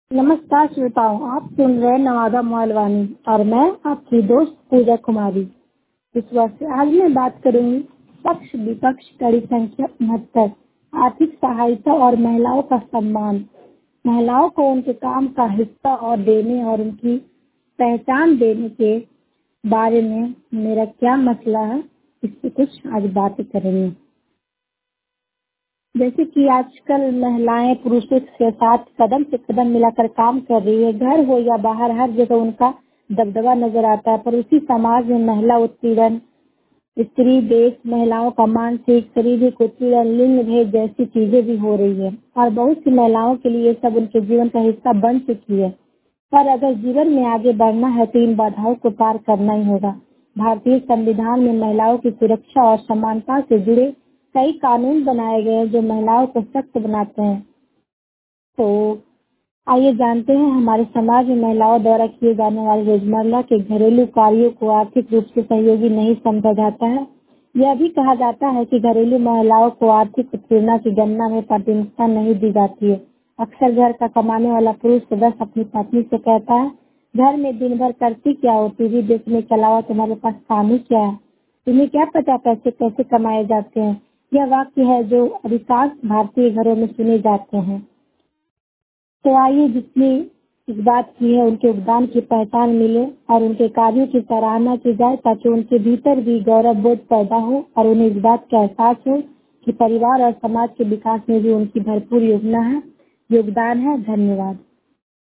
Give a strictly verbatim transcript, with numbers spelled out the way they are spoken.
नमस्कार श्रोताओं, आप सुन रहे हैं नवादा मोहलवानी और मैं आपकी दोस्त पूजा कुमारी। इस वर्ष आज मैं बात करूंगी पक्ष विपक्ष कड़ी संख्या उनहत्तर, आर्थिक सहायता और महिलाओं का सम्मान। महिलाओं को उनके काम का हिस्सा और देने और उनकी पहचान देने के बारे में मेरा क्या मसला है, इस पे कुछ आज बातें करेंगे। जैसे कि आजकल महिलाएं पुरुषों के साथ कदम से कदम मिलाकर काम कर रही है। घर हो या बाहर, हर जगह उनका दबदबा नजर आता है। पर उसी समाज में महिला उत्पीड़न, स्त्री देश, महिलाओं का मानसिक शारीरिक उत्पीड़न, लिंग भेद जैसी चीजें भी हो रही है और बहुत सी महिलाओं के लिए सब उनके जीवन का हिस्सा बन चुकी है। पर अगर जीवन में आगे बढ़ना है तो इन बाधाओं को पार करना ही होगा। भारतीय संविधान में महिलाओं की सुरक्षा और समानता से जुड़े कई कानून बनाए गए हैं जो महिलाओं को सख्त बनाते हैं। तो आइए जानते हैं हमारे समाज में महिलाओं द्वारा किए जाने वाले रोजमर्रा के घरेलू कार्यों को आर्थिक रूप से सहयोगी नहीं समझा जाता है। यह भी कहा जाता है कि घरेलू महिलाओं को आर्थिक उत्पीड़न की गणना में प्राथमिकता नहीं दी जाती है। अक्सर घर का कमाने वाला पुरुष सदस्य अपनी पत्नी से कहता है, घर में दिन भर करती क्या हो, टीवी देखने के अलावा तुम्हारे पास काम ही क्या है, तुम्हें क्या पता पैसे कैसे कमाए जाते हैं। यह वाक्य है जो अधिकांश भारतीय घरों में सुने जाते हैं। तो आइए जितनी इस बात की है उनके योगदान की पहचान मिले और उनके कार्यों की सराहना की जाए ताकि उनके भीतर भी गौरव बोध पैदा हो और उन्हें इस बात का एहसास हो कि परिवार और समाज के विकास में भी उनकी भरपूर योजना है योगदान है। धन्यवाद।